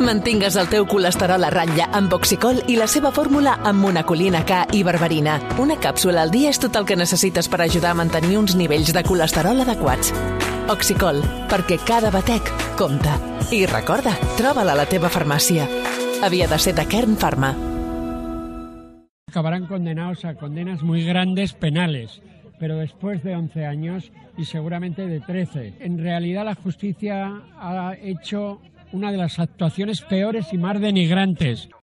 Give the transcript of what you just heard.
Mantingues el teu colesterol a ratlla amb Oxicol i la seva fórmula amb monacolina K i berberina. Una càpsula al dia és tot el que necessites per ajudar a mantenir uns nivells de colesterol adequats. Oxicol, perquè cada batec compta. I recorda, troba-la a la teva farmàcia. Havia de ser de Kern Pharma. Acabarán condenados a condenas muy grandes penales, pero después de 11 años y seguramente de 13. En realidad la justicia ha hecho una de las actuaciones peores y más denigrantes.